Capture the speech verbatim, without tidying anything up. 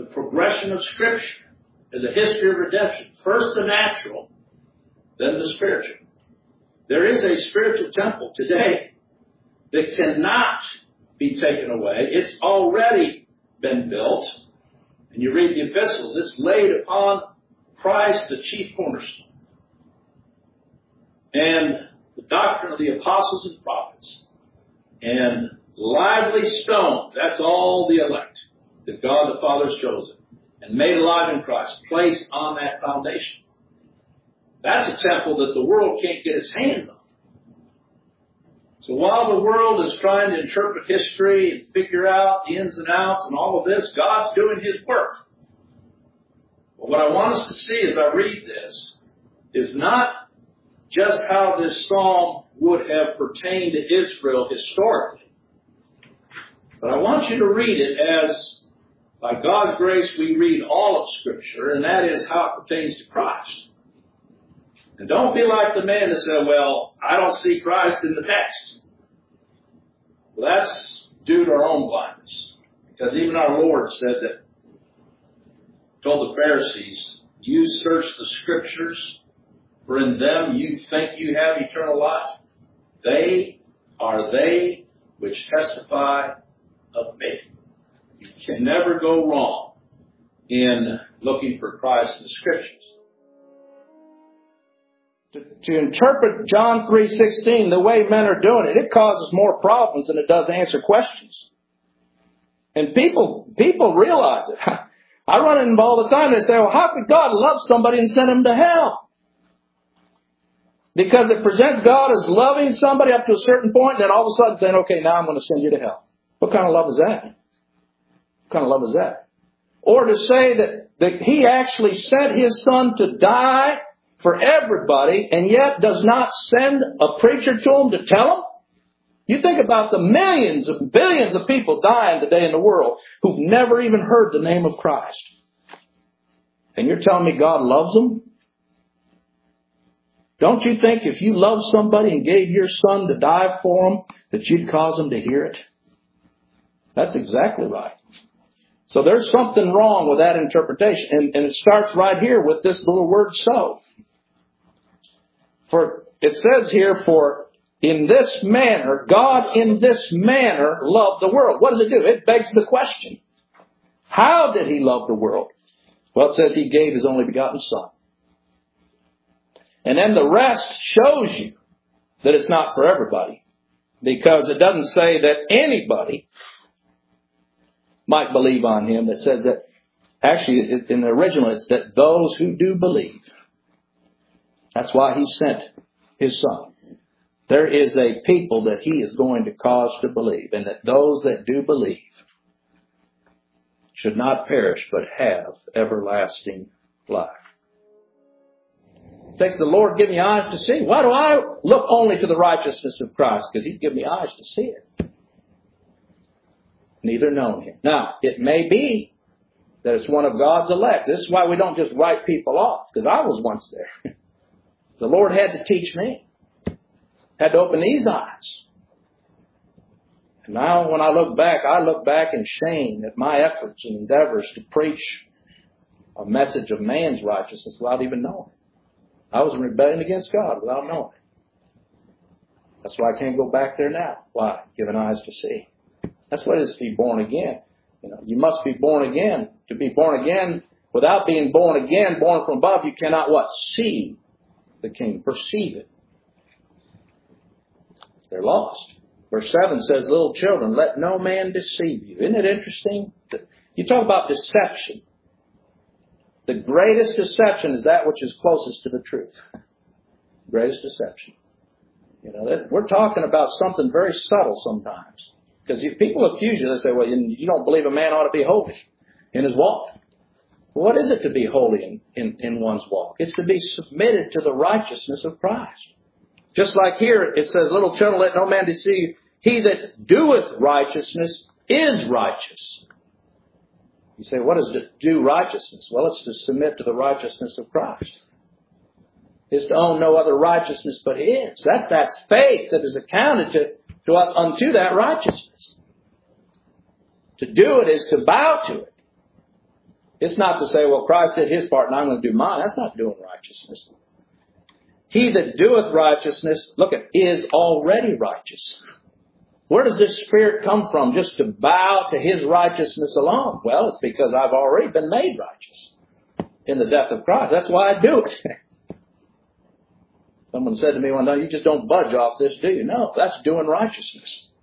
the progression of Scripture is a history of redemption. First the natural, then the spiritual. There is a spiritual temple today that cannot be taken away. It's already been built. And you read the epistles, it's laid upon Christ, the chief cornerstone. And the doctrine of the apostles and prophets. And lively stones, that's all the elect that God the Father has chosen and made alive in Christ, placed on that foundation. That's a temple that the world can't get its hands on. So while the world is trying to interpret history and figure out the ins and outs and all of this, God's doing His work. But what I want us to see as I read this is not just how this psalm would have pertained to Israel historically, but I want you to read it as, by God's grace, we read all of Scripture, and that is how it pertains to Christ. And don't be like the man that said, well, I don't see Christ in the text. Well, that's due to our own blindness. Because even our Lord said that, told the Pharisees, you search the Scriptures, for in them you think you have eternal life. They are they which testify of me. You can never go wrong in looking for Christ in the Scriptures. To, to interpret John three sixteen the way men are doing it, it causes more problems than it does answer questions. And people people realize it. I run into them all the time. They say, well, how could God love somebody and send him to hell? Because it presents God as loving somebody up to a certain point, and then all of a sudden saying, okay, now I'm going to send you to hell. What kind of love is that? What kind of love is that? Or to say that, that He actually sent His Son to die for everybody, and yet does not send a preacher to them to tell them? You think about the millions and billions of people dying today in the world who've never even heard the name of Christ. And you're telling me God loves them? Don't you think if you love somebody and gave your Son to die for them, that you'd cause them to hear it? That's exactly right. So there's something wrong with that interpretation. And, and it starts right here with this little word, so. For it says here, for in this manner, God in this manner loved the world. What does it do? It begs the question. How did He love the world? Well, it says He gave His only begotten Son. And then the rest shows you that it's not for everybody. Because it doesn't say that anybody might believe on Him. It says that, actually, in the original, it's that those who do believe. That's why He sent His Son. There is a people that He is going to cause to believe. And that those that do believe should not perish, but have everlasting life. It takes the Lord giving me eyes to see. Why do I look only to the righteousness of Christ? Because He's given me eyes to see it. Neither known Him. Now, it may be that it's one of God's elect. This is why we don't just write people off. Because I was once there. The Lord had to teach me. Had to open these eyes. And now when I look back, I look back in shame at my efforts and endeavors to preach a message of man's righteousness without even knowing. I was in rebellion against God without knowing. That's why I can't go back there now. Why? Given eyes to see. That's what it is to be born again. You know, you must be born again. To be born again, without being born again, born from above, you cannot what? See the King. Perceive it. They're lost. Verse seven says, little children, let no man deceive you. Isn't it interesting? You talk about deception. The greatest deception is that which is closest to the truth. Greatest deception. You know, that, we're talking about something very subtle sometimes. Because people accuse you. They say, well, you don't believe a man ought to be holy in his walk. What is it to be holy in, in, in one's walk? It's to be submitted to the righteousness of Christ. Just like here, it says, little children, let no man deceive you. He that doeth righteousness is righteous. You say, what is to do righteousness? Well, it's to submit to the righteousness of Christ. It's to own no other righteousness but His. That's that faith that is accounted to, to us unto that righteousness. To do it is to bow to it. It's not to say, well, Christ did his part and I'm going to do mine. That's not doing righteousness. He that doeth righteousness, look at, is already righteous. Where does this Spirit come from just to bow to his righteousness alone? Well, it's because I've already been made righteous in the death of Christ. That's why I do it. Someone said to me one day, you just don't budge off this, do you? No, that's doing righteousness.